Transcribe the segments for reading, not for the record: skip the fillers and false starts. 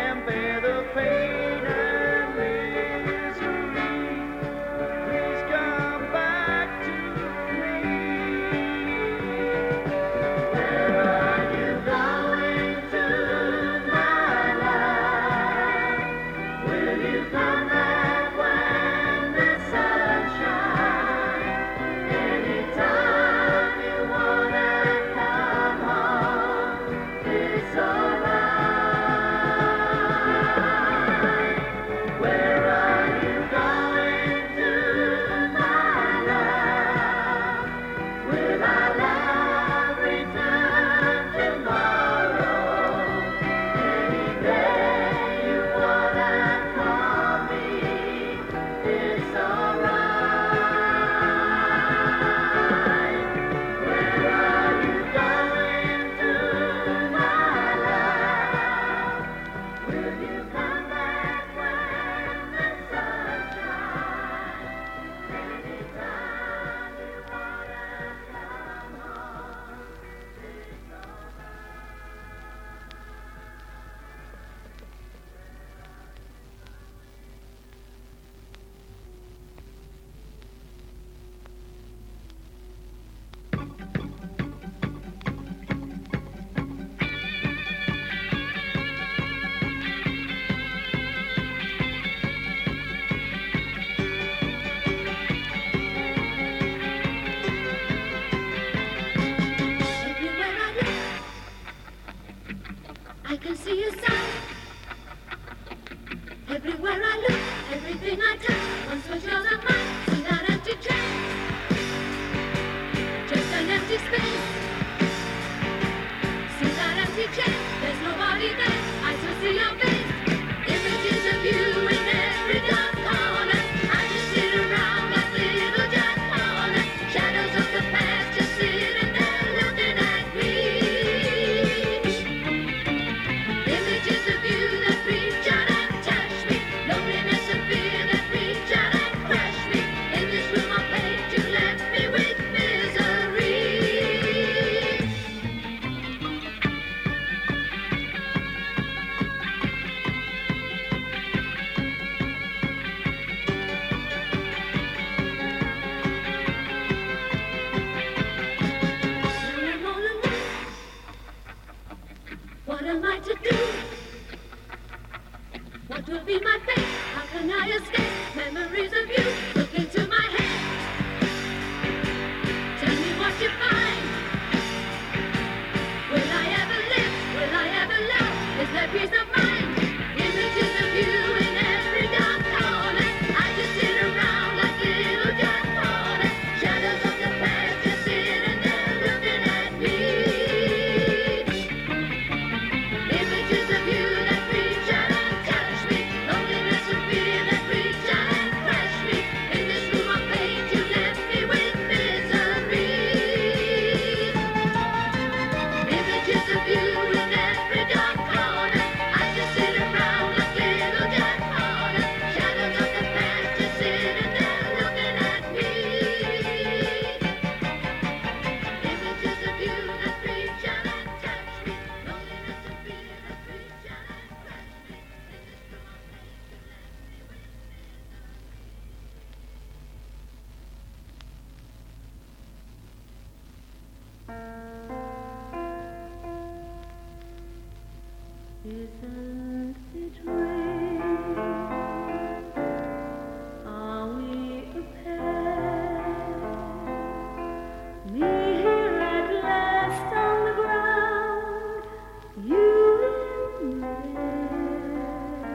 and bear the pain and misery. Please come back to me. Where are you going to, my love? Will you come back when the sun shines? Anytime you wanna come home, it's alright. Where are you going to, my love? Will our love return tomorrow? Any day you wanna call me, it's alright. Where are you going to, my love? Will you come back when the sun shines? Anytime you wanna come home, it's Everywhere I look, I can see a sign. Everywhere I look, everything I touch, once was yours and mine. See that empty train, just an empty space. See that empty chair, there's nobody there. I still see your face. Images of you in every dark corner. I just sit around like little Jack Horner. Shadows of the past just sitting there looking at me. Images of you that reach out and touch me. Loneliness and fear that reach out and crush me. In this room of pain you left me with misery. Now I'm all alone. What am I to do? What will be my fate? How can I escape memories of you? Look into my head. Tell me what you find. Will I ever live? Will I ever love? Is there peace of mind? Images of you in every dark corner. I just sit around like little Jack Horner. Shadows of the past just sitting there looking at me. Images of you that reach out and touch me. Loneliness and fear that reach out and crush me. In this room of pain you left me with misery. Images of you in every dark corner. I just sit around like little Jack Horner. Shadows of the past just sitting there looking at me. Images of you that reach out and touch me. Loneliness and fear that reach out and crush me. In this room of pain you left me with Isn't it real? Are we a pair? Me here at last on the ground, you in there,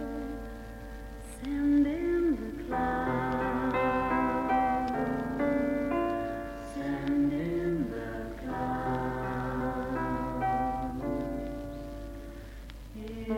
sand in the clouds, sand in the clouds.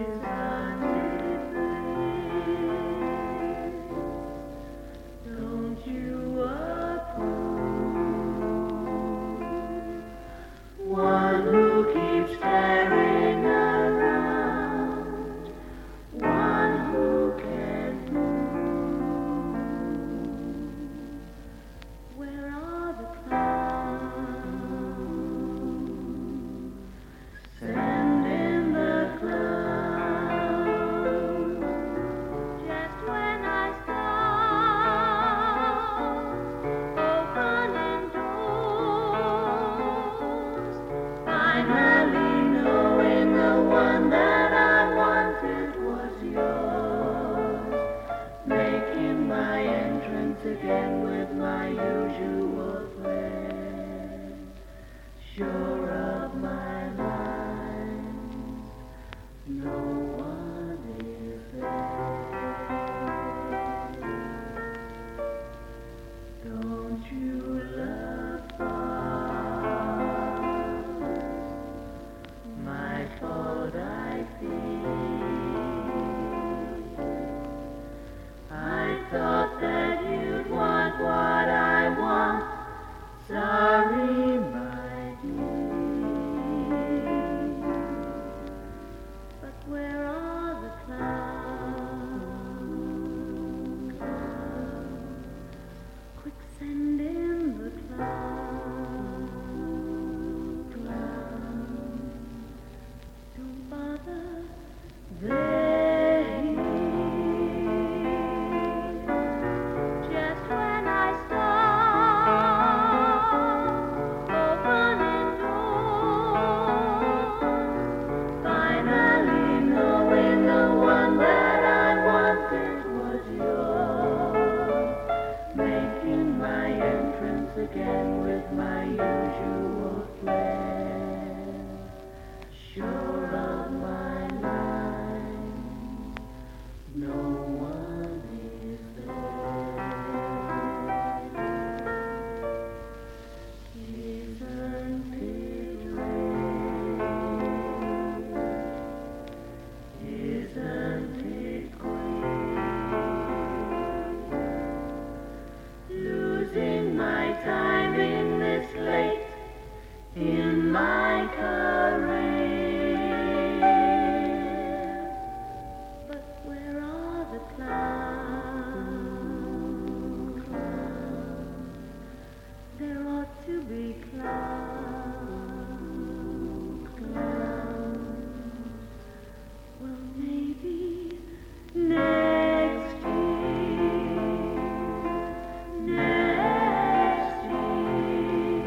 No one is there. Isn't it rare? Isn't it queer? Losing my time in this late in my career. But where are the clowns? There ought to be clowns. Well, maybe next year. Next year.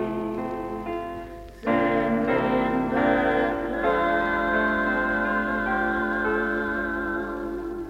Send in the clowns.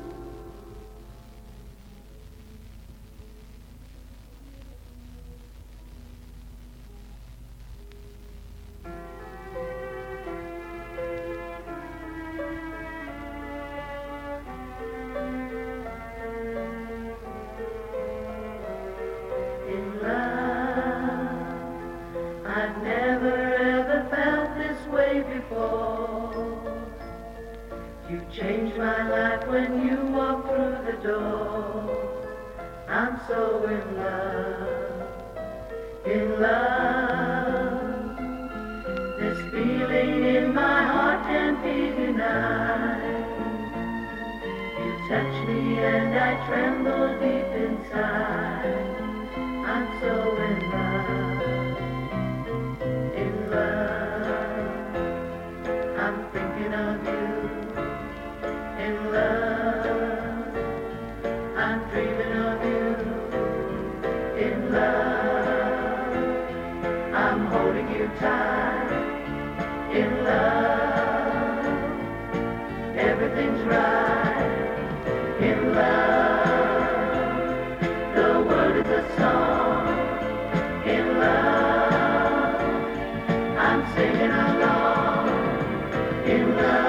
In love, I've never ever felt this way before. You changed my life when you walked through the door. I'm so in love, in love. This feeling in my heart can't be denied. You touch me and I tremble deep inside. I'm so in love, in love. I'm thinking of you, in love. I'm dreaming of you, in love. I'm holding you tight, in love. Everything's right, in love. The world is a song, in love. I'm singing along, in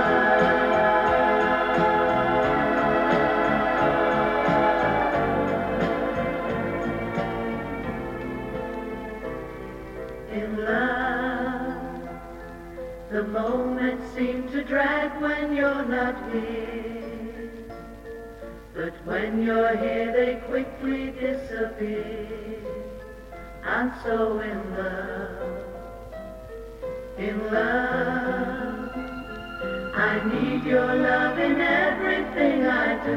love. In love. The moments seem to drag when you're not here. But when you're here, they quickly disappear. I'm so in love, in love. I need your love in everything I do.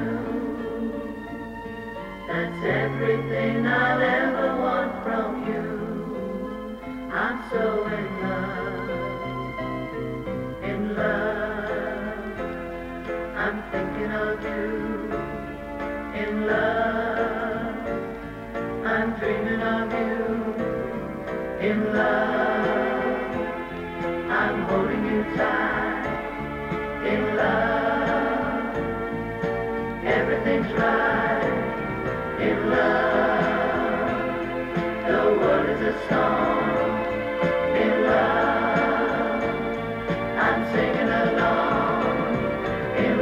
That's everything I'll ever want from you. I'm so in love, in love. I'm thinking of you, in love. I'm dreaming of you, in love. I'm holding you tight, in love. Everything's right, in love. The world is a song, in love. I'm singing along, in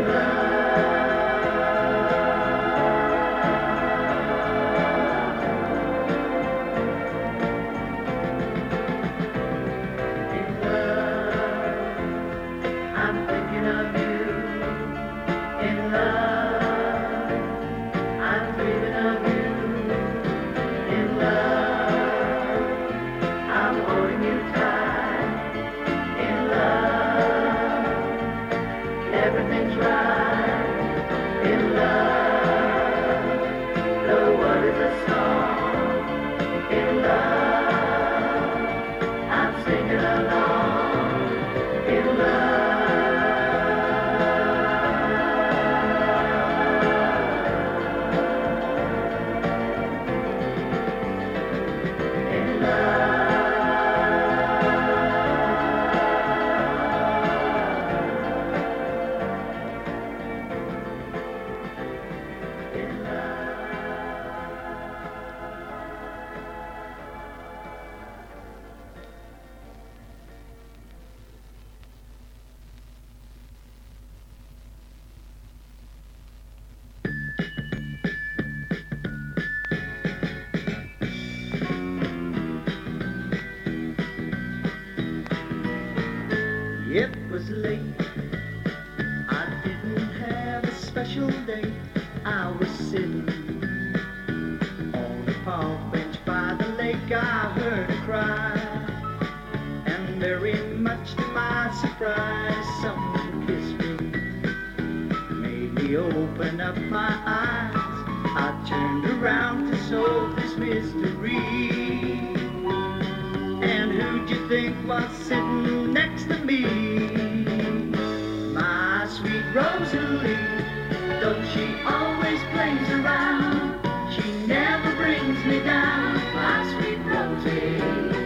I'm thinking of you, in love. I'm dreaming of you, special day. I was sitting on the park bench by the lake. I heard her cry, and very much to my surprise, someone kissed me, made me open up my eyes. I turned around to solve this mystery. And who'd you think was sitting next to me? My sweet Rosalie, though she always plays around, she never brings me down. My sweet Rosie,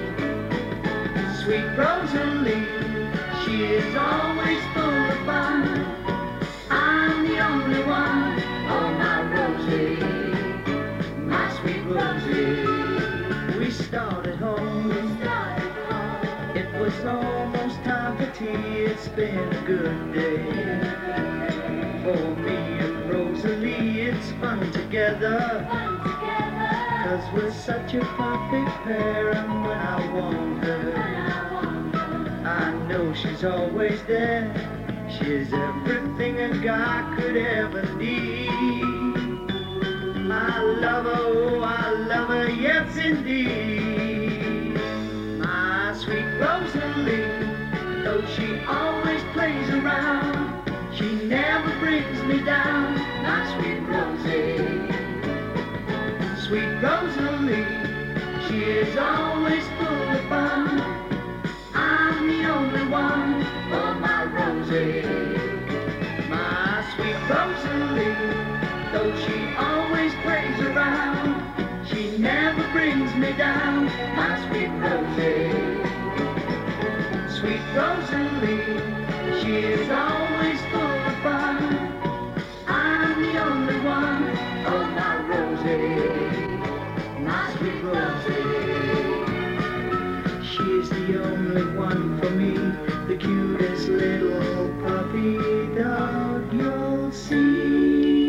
sweet Rosalie, she is always full of fun. I'm the only one, oh my Rosie, my sweet Rosie. We started home, it was almost time for tea. It's been a good day for me and Rosalie. It's fun together, 'cause we're such a perfect pair. And when I want her, I know she's always there. She's everything a guy could ever need. I love her, oh I love her, yes indeed. My sweet Rosalie, though she always plays around, she never brings me down. My sweet Rosie, sweet Rosalie, she is always full of fun. I'm the only one, oh my Rosie, my sweet Rosalie, though she always plays around, she never brings me down. My sweet Rosie, sweet Rosalie, she is always full of fun. I'm the only one, oh my Rosie, my sweet Rosie. She's the only one for me, the cutest little puppy dog you'll see.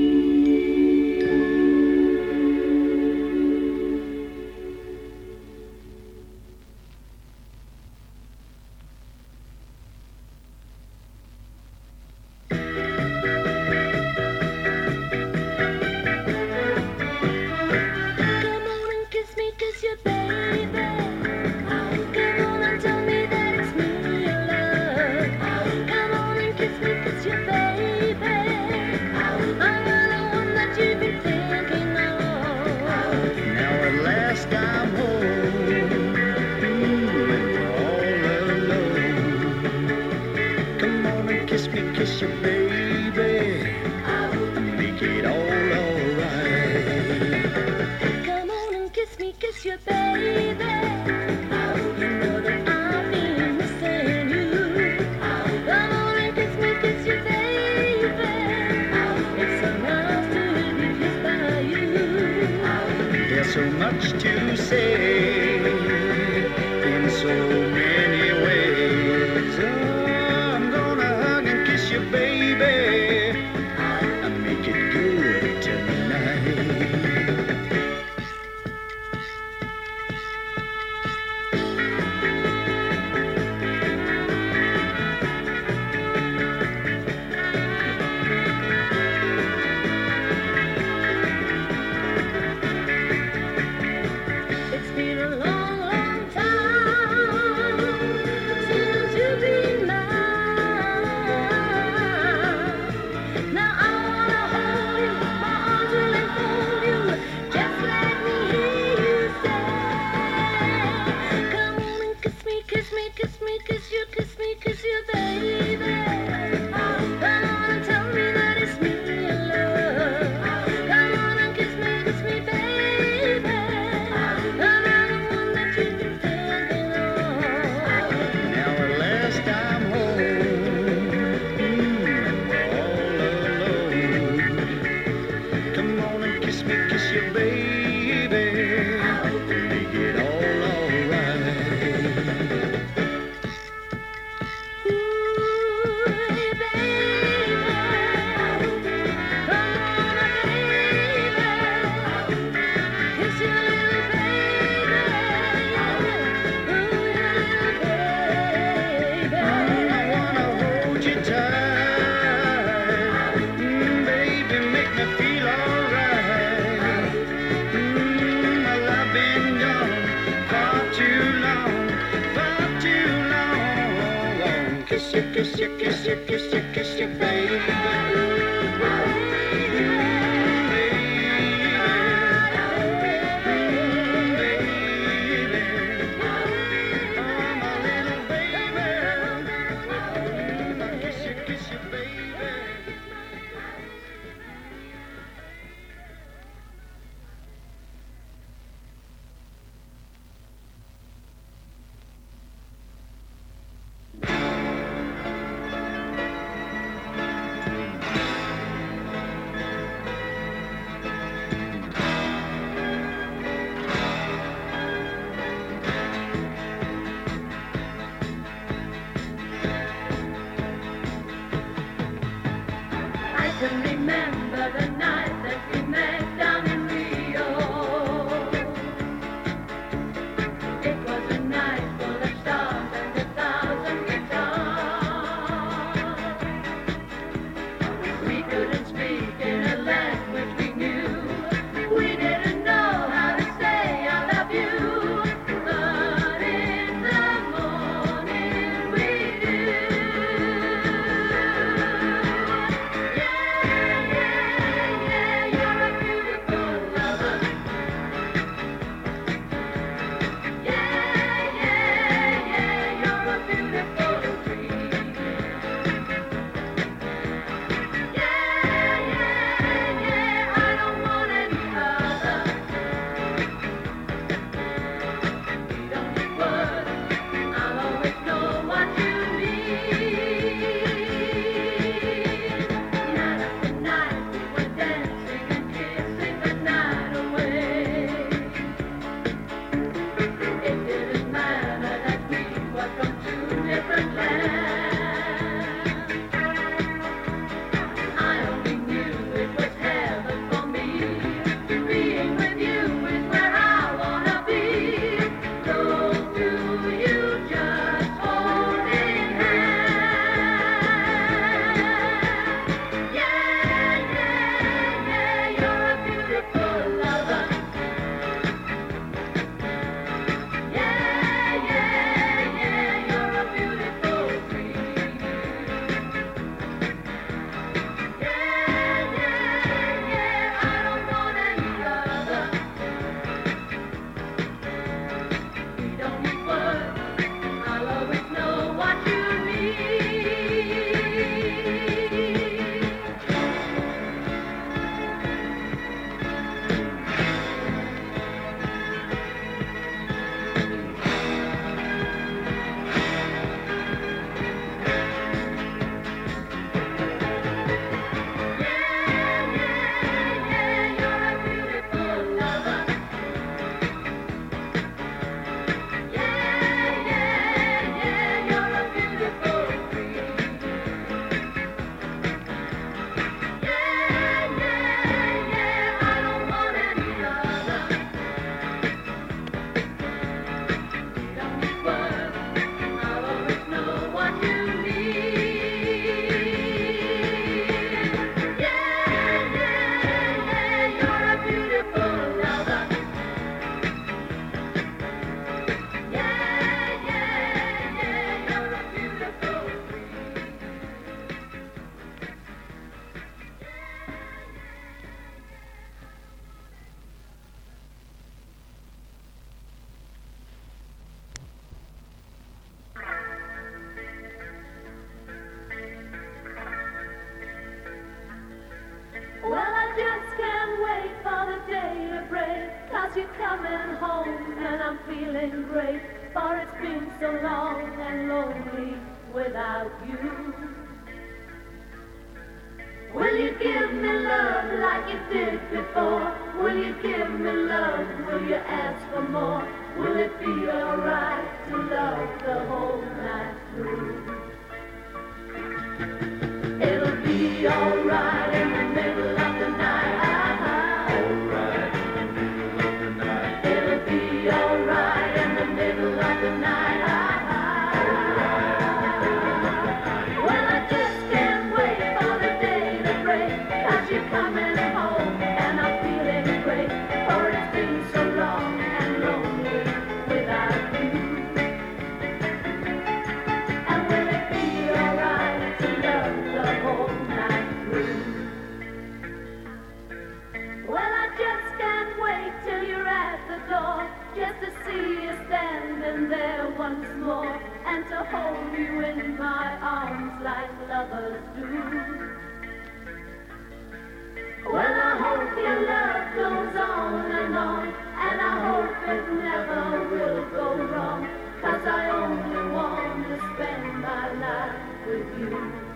Kiss your baby, make it all alright. Come on and kiss your baby. You know that I've been missing you. Come on and kiss your baby. It's so nice to be kissed by you. There's so much to say in so many ways. I'm gonna hug and kiss you, baby. I make it good tonight. It's been a long, long time since you've been mine. Now I wanna hold I can remember the night that we met down in Rio. It was a night full of stars and 1,000 guitars. We couldn't speak in a language we knew. We didn't know how to say I love you. But in the morning we do. You're a beautiful lover. You're a beautiful dream. I don't want any other. We don't need words. I'll always know what you need. Night after night we were dancing and kissing the night away. It didn't matter that we were from two different lands. I only knew it was heaven for me. Being with you is where I wanna be. Close to you, just holding hands. You're a beautiful lover. You're a beautiful dream. I don't want any other. We don't need words. I'll always know what you need. You're a beautiful lover. You're a beautiful dream. I don't want any other. We don't need words. I'll always know what you need. You're a beautiful lover. You're a beautiful dream. Well, I just can't wait for the day to break, 'cause you're coming home and I'm feeling great. For it's been so long and lonely without you. Will you give me love like you did before? Will you give me love? Will you ask for more? Will it be alright to love the whole night through? It'll be alright in the middle of the night. Alright, in the middle of the night. It'll be alright in the middle of the night. Well, I just can't wait for the day to break, 'cause you're coming home and I'm feeling great. For it's been so long and lonely without you. And will it be alright? door just to see you standing there once more and to hold you in my arms like lovers do. Well, I hope your love goes on, and I hope it never will go wrong, 'cause I only want to spend my life with you.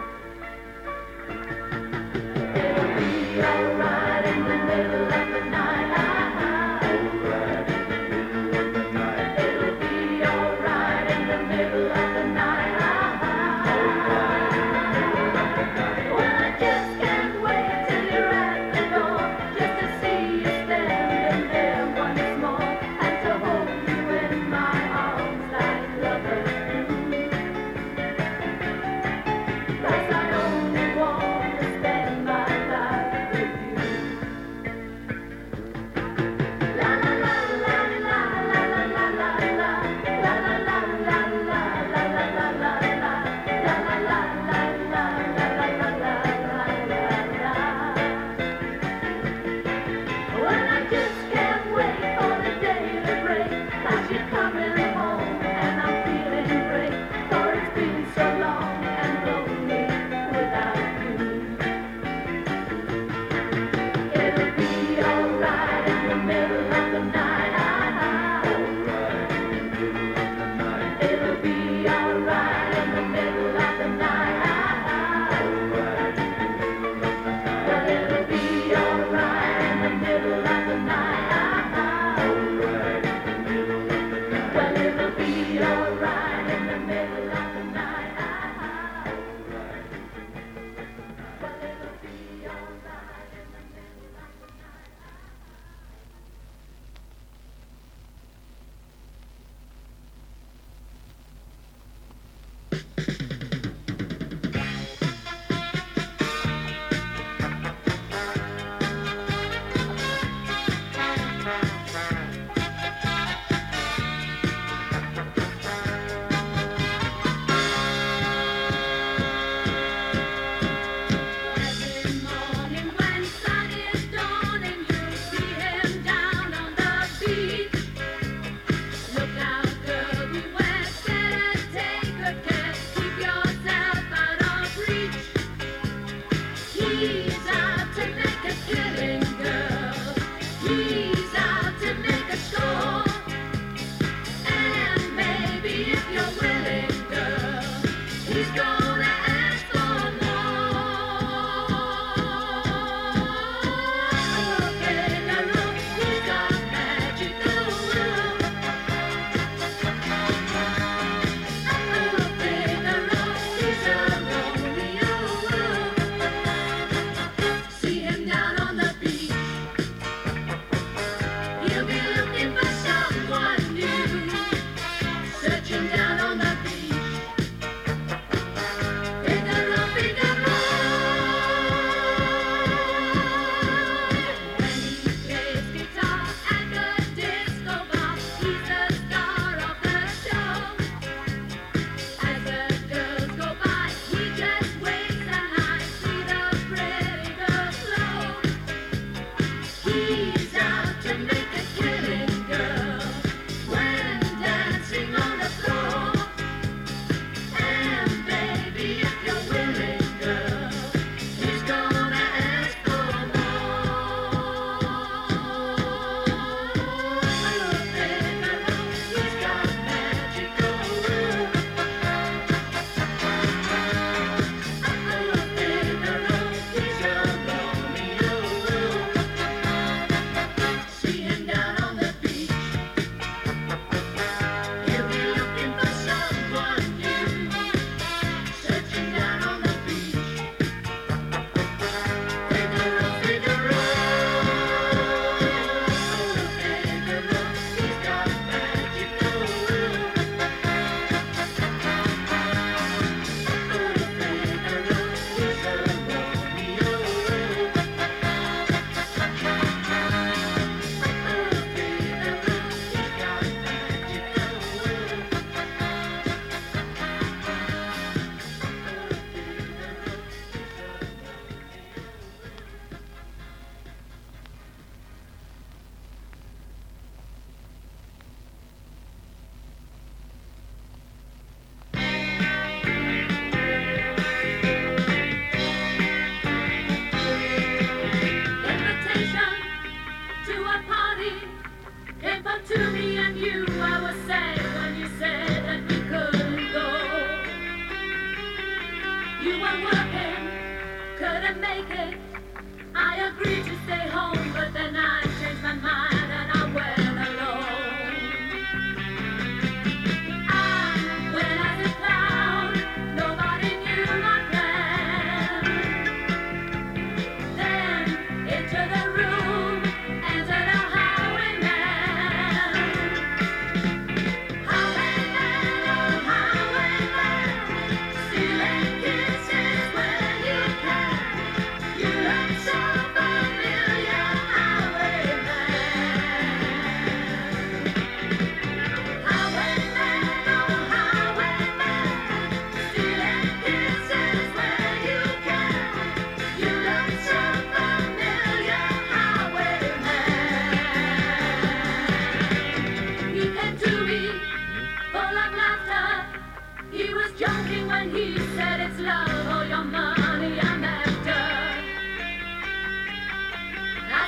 It'll be alright in the middle of the night. Alright in the middle of the night. It'll be alright in the middle of the night. Alright in the middle of the night. When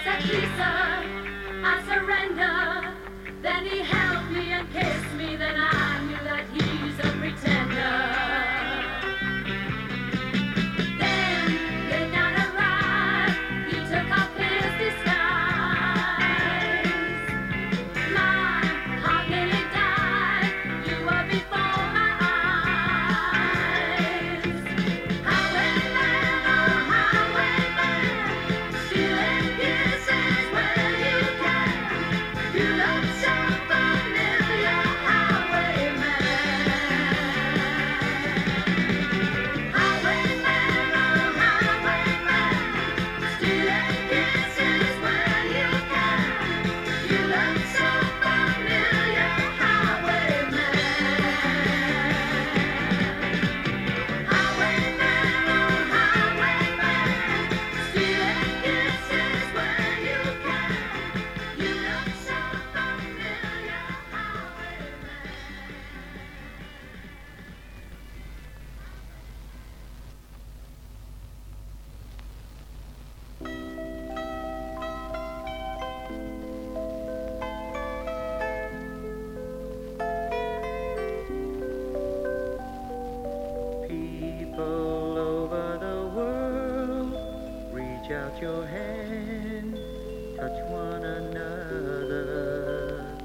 said, please sir, I surrender. Then he held me and kissed me, then I knew that he's a pretender. Then lay down a ride, he took off his disguise. My heart nearly died, you were before my eyes. Highwayman, oh highwayman, stealing kisses where you can. You look so familiar, highwayman. Highwayman, oh highwayman, stealing kisses where you can. You look so familiar, highwayman. Highwayman, oh highwayman, stealing kisses where you can. You look so familiar, highwayman. People over the world, reach out your hand, touch one another.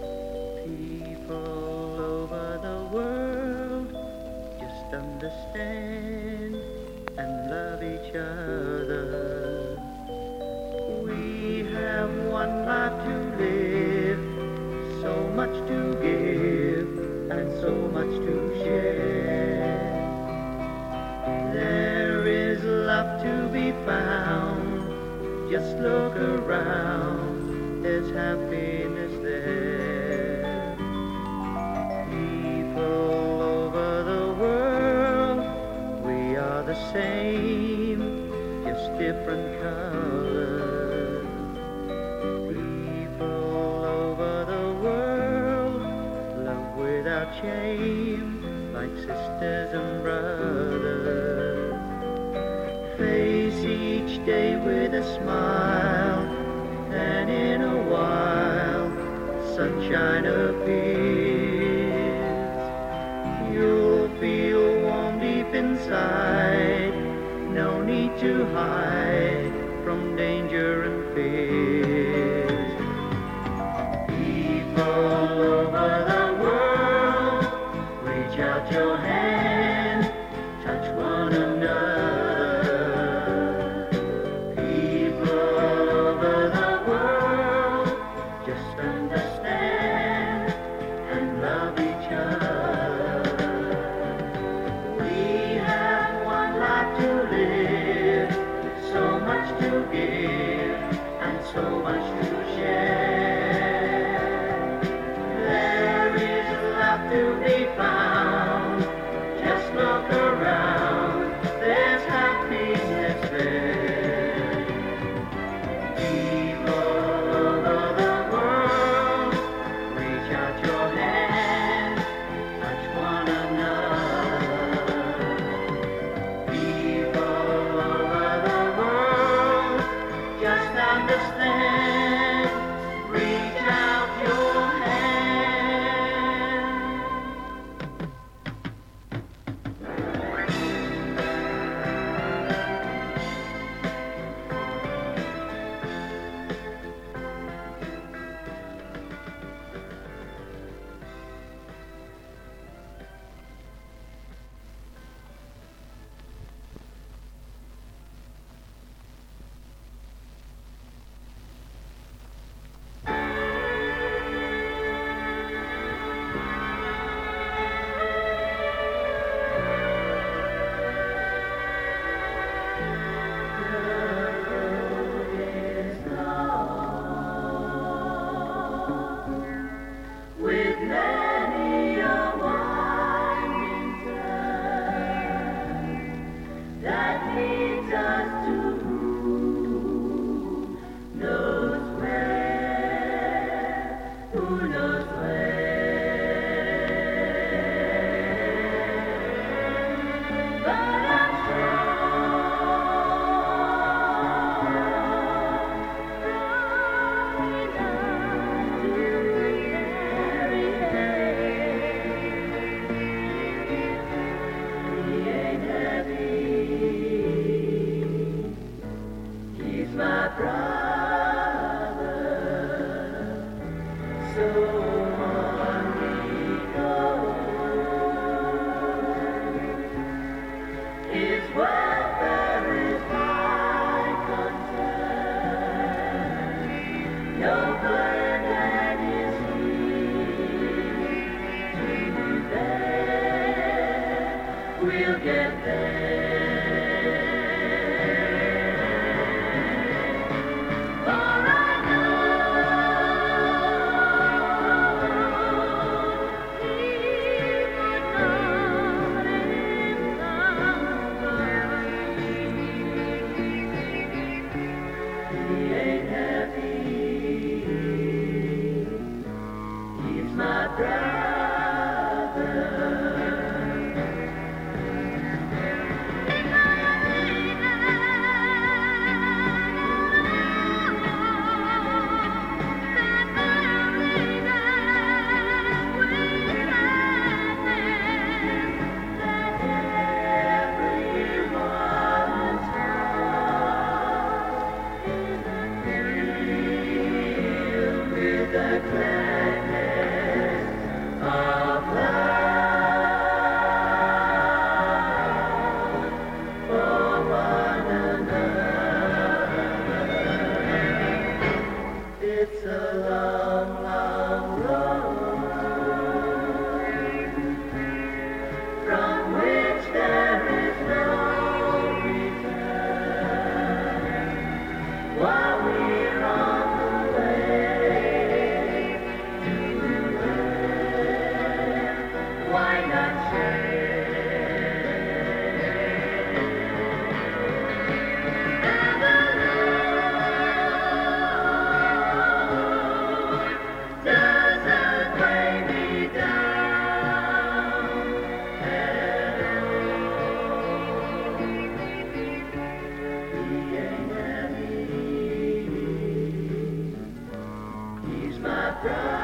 People over the world, just understand and love each other. We have one life to live, so much to give and so much to share. There is love to be found, just look around, there's happiness there. People over the world, we are the same, just different colors. People over the world, love without shame, like sisters and brothers. Face each day with a smile, and in a while, sunshine appears. You'll feel warm deep inside, no need to hide from danger and fears. People over the world, reach out your hand, touch one another. People over the world, just understand and love each other. We have one life to live, so much to give and so much to share. There is love to be found, just look around, there's happiness there. People over the world, reach out your hand, touch one another. People over the world, just understand, reach out your hand. brother. So on we go. His welfare is my concern. No burden is he to bear. We'll get there. For I know he would not He ain't happy. He's my brother. Everyone's heart filled with the gladness of love for one another. It's a long, long road from which there is no return. While we're on the way to where, why not doesn't weigh me down at all. He ain't happy. He's my brother.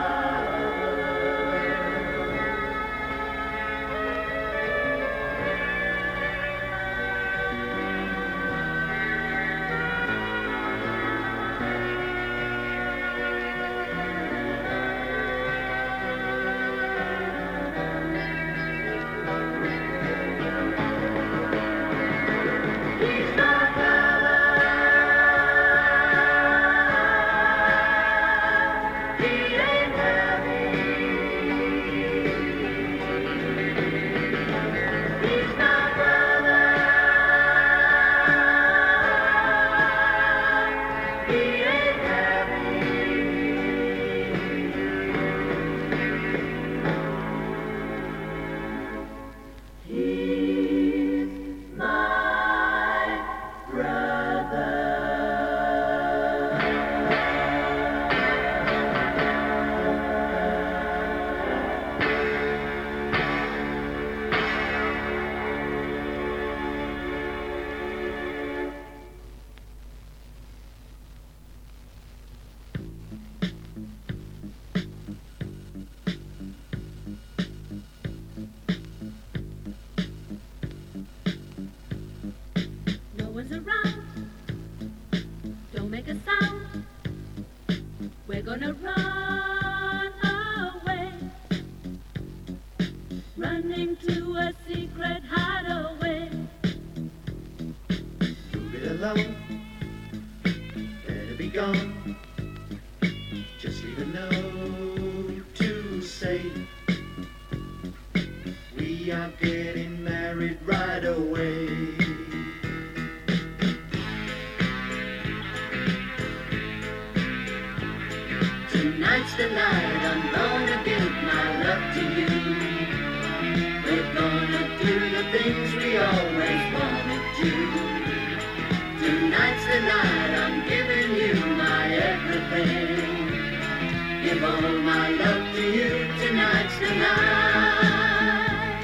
He's my brother. He ain't happy. He's my brother. He ain't happy. He's my brother. No one's around. Don't make a sound. We're gonna run away. Running to a secret hideaway. Move it along. Better be gone. Just leave a note to say we are getting married right away. Tonight's the night I'm gonna give my love to you. We're gonna do the things we always wanted to. Tonight's the night I'm giving you my everything. Give all my love to you. Tonight's the night.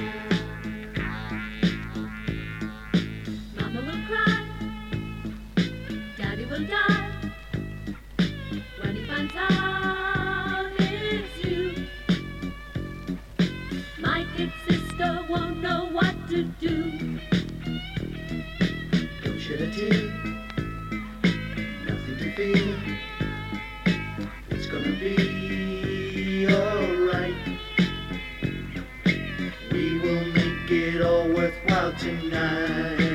Mama will cry. Daddy will die. When he finds out it's you. My kid sister won't know what to do. Don't shed a tear. tonight.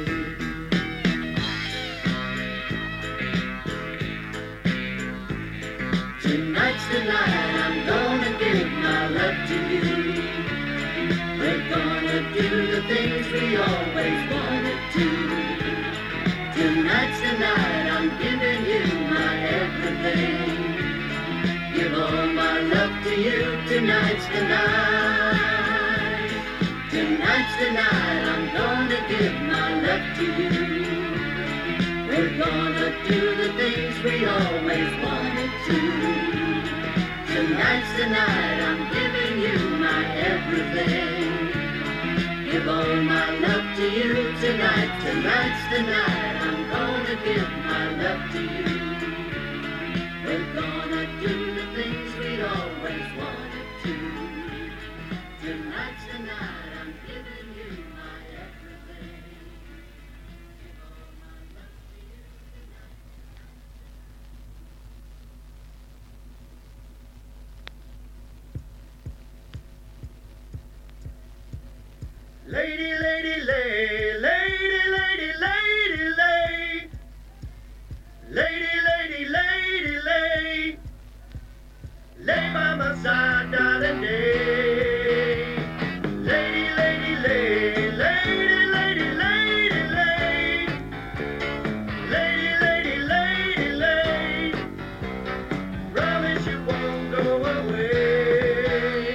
Tonight's the night I'm gonna give my love to you. We're gonna do the things we always wanted to. Tonight's the night I'm giving you my everything. Give all my love to you. Tonight's the night. Tonight's the night I'm gonna give my love to you. We're gonna do the things we always wanted to. Tonight's the night I'm giving you my everything. Give all my love to you tonight. Tonight's the night I'm gonna give my love to you. We're gonna do the things we always wanted to. Tonight's the night I'm giving you my everything. Give all my love to you tonight. Lady, lady, lay, lady, lady, lady, lay. Lady, lady, lady, lay. Lay by my side, darling, lay. Lady, lady, lay, lady, lady, lady, lay. Lady, lady, lady, lay. Promise you won't go away.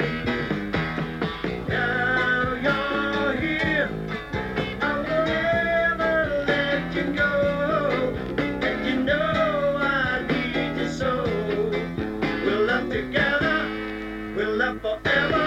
Now you're here, I won't ever let you go. And you know I need you so. We'll love together, we'll love forever.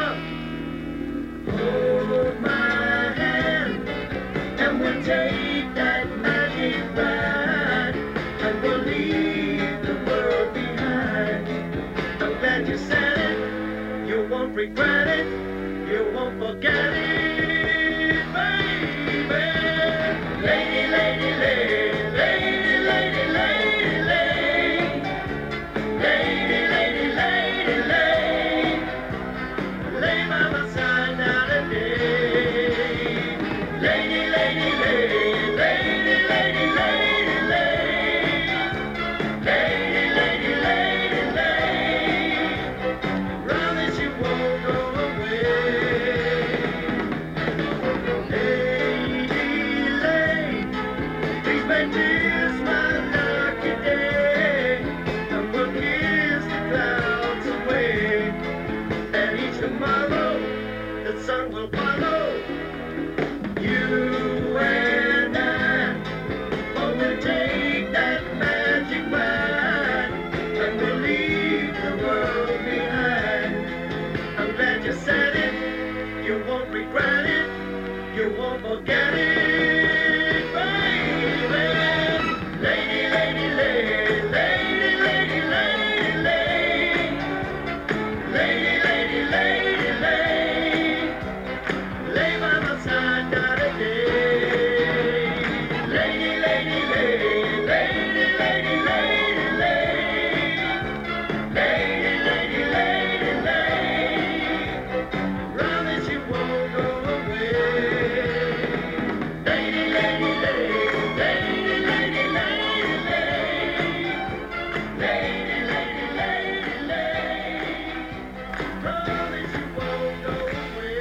Hold my hand, and we'll take that magic ride, and we'll leave the world behind. I'm glad you said it, you won't regret it, you won't forget it, baby. Lady, lady, lady, lady, lady, lady, lady. Lady, lady, lady, lay. Lay by my side now today. Lady, lady, lady, lady, lady, lady, lay. Lady, lady, lady, lay. Promise you won't go away. Lady, lay. Please make this my lucky day. And we'll kiss the clouds away. And each tomorrow the sun will follow. You and I, oh, we'll take that magic ride, and we'll leave the world behind. I'm glad you said it, you won't regret it, you won't forget it, baby. Lady, lady, lady, lady, lady, lady, lady. Lady, lady, lady, lay. Lay by my side, not a day. Lady, lady, lady, lady, lady, lady, lay. Lady, lady, lady, lay. Promise you won't go away. Lady, lady, lady, lady, lady, lady, lay. Lady, lady, lady, lay. Promise you won't go away.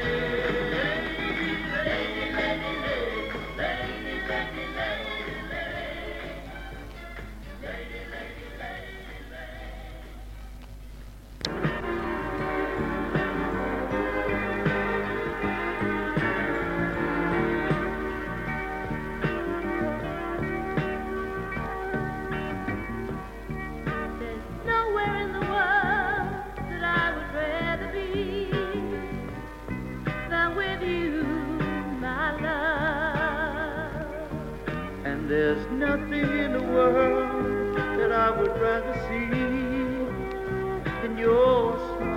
Lady, lady, lady, lady, lady, lady, lay. Lady, lady, lady, lay. There's nowhere in the world that I would rather be than with you, my love. And there's nothing in the world that I would rather see than your smile.